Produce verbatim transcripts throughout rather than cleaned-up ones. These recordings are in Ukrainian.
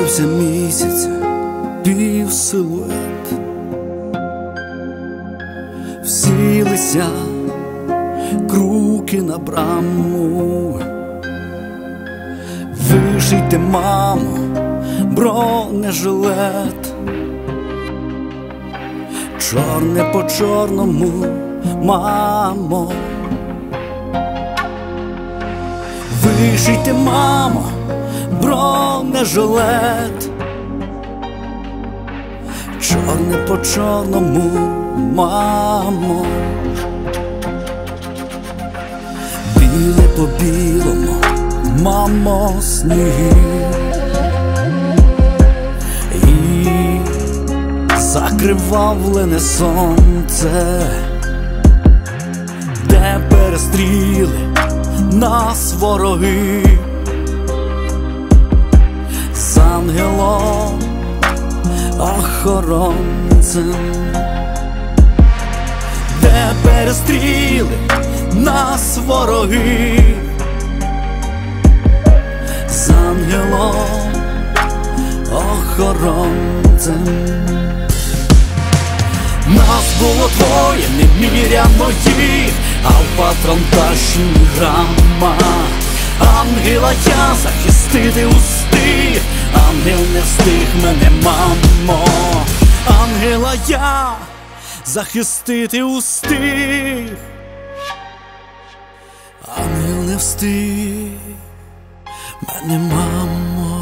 З'явився місяць, півсилует, всілися круки на браму. Вишийте, мамо, бронежилет, чорне по чорному, мамо. Вишийте, мамо, бронежилет, чорне по чорному, мамо. Біле по білому, мамо, сніги, і закривавлене сонце, де перестріли нас вороги, з ангелом охоронцем, де перестріли нас вороги, з ангелом охоронцем. Нас було двоє, неміряно їх, а в патронташі грама. Ангела я захистити устиг, ангел не встиг мене, мамо. Ангела я захистити устиг, ангел не встиг мене, мамо.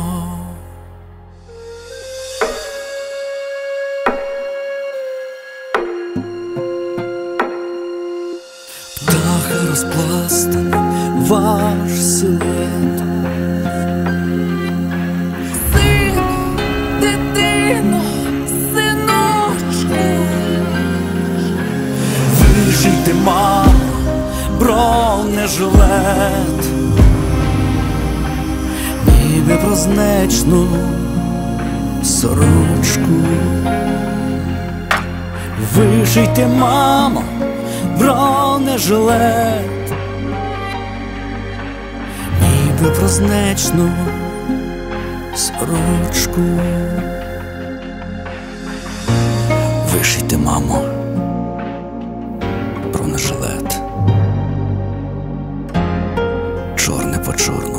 Птаха розпластаний ваш силует. Сину, дитино, синочку. Вишийте, мамо, бронежилет, ніби прознечну сорочку. Вишийте, мамо, бронежилет, ніби прознечну сорочку. Вишийте, мамо, бронежилет, чорне по чорному.